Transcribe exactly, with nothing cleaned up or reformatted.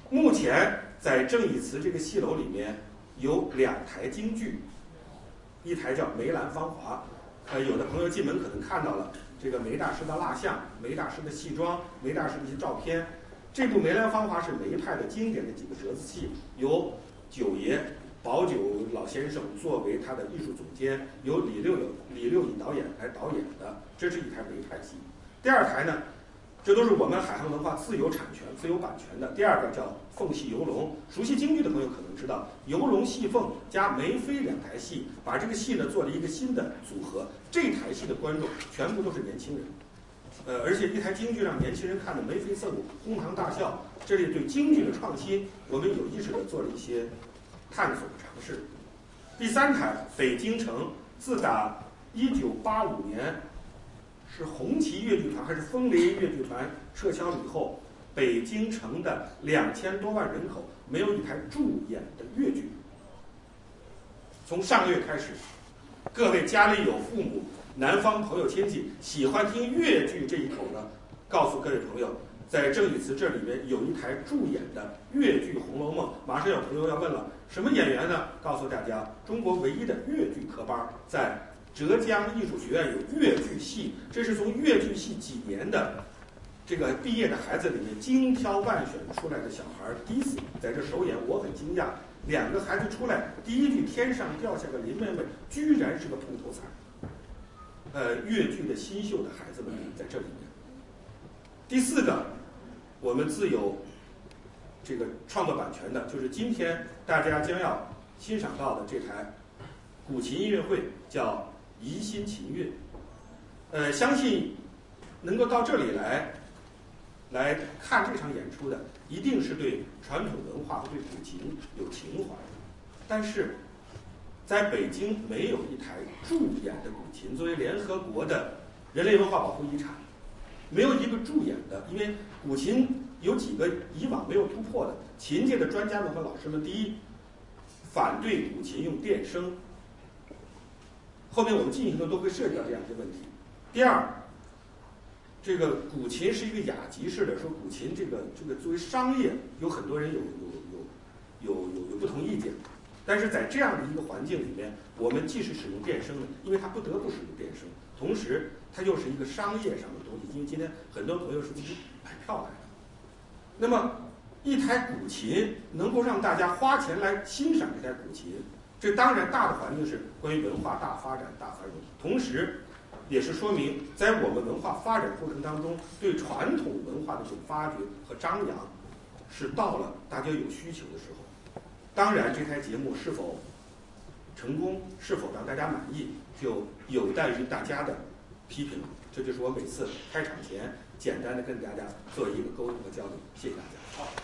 目前在正义祠这个戏楼里面有两台京剧，一台叫《梅兰芳华》，呃，有的朋友进门可能看到了这个梅大师的蜡像、梅大师的戏装、梅大师的一些照片。这部《梅兰芳华》是梅派的经典的几个折子戏，由九爷宝九老先生作为他的艺术总监，由李六友李六乙导演来导演的，这是一台梅派戏。第二台呢，这都是我们海航文化自有产权、自有版权的。第二个叫凤戏游龙，熟悉京剧的朋友可能知道，游龙戏凤加梅妃两台戏，把这个戏呢做了一个新的组合。这台戏的观众全部都是年轻人，呃，而且一台京剧让年轻人看得眉飞色舞、哄堂大笑。这里对京剧的创新，我们有意识地做了一些探索尝试。第三台北京城，自打一九八五年是红旗越剧团还是风铃越剧团撤销了以后，北京城的两千多万人口没有一台驻演的越剧。从上个月开始，各位家里有父母、南方朋友亲戚喜欢听越剧这一口呢，告诉各位朋友，在正义祠这里面有一台驻演的越剧《红楼梦》。马上有朋友要问了，什么演员呢？告诉大家，中国唯一的越剧科班在浙江艺术学院有越剧系，这是从越剧系几年的这个毕业的孩子里面精挑万选出来的小孩，第一次在这首演，我很惊讶。两个孩子出来，第一句天上掉下个林妹妹，居然是个碰头彩。呃，越剧的新秀的孩子们在这里面。第四个，我们自有这个创作版权的，就是今天大家将要欣赏到的这台古琴音乐会，叫《宜心琴乐》。呃，相信能够到这里来来看这场演出的，一定是对传统文化和对古琴有情怀。但是，在北京没有一台驻演的古琴，作为联合国的人类文化保护遗产，没有一个驻演的，因为古琴有几个以往没有突破的。琴界的专家们和老师们，第一，反对古琴用电声，后面我们进行的都会涉及到这样一些问题。第二，这个古琴是一个雅集式的，说古琴这个这个作为商业，有很多人有有有有有有不同意见。但是在这样的一个环境里面，我们既是使用电声的，因为它不得不使用电声，同时它又是一个商业上的东西，因为今天很多朋友是自己买票来的。那么一台古琴能够让大家花钱来欣赏这台古琴，这当然大的环境是关于文化大发展、大繁荣，同时也是说明在我们文化发展过程当中，对传统文化的这种发掘和张扬，是到了大家有需求的时候。当然，这台节目是否成功，是否让大家满意，就有待于大家的批评了。这就是我每次开场前简单的跟大家做一个沟通和交流。谢谢大家。好。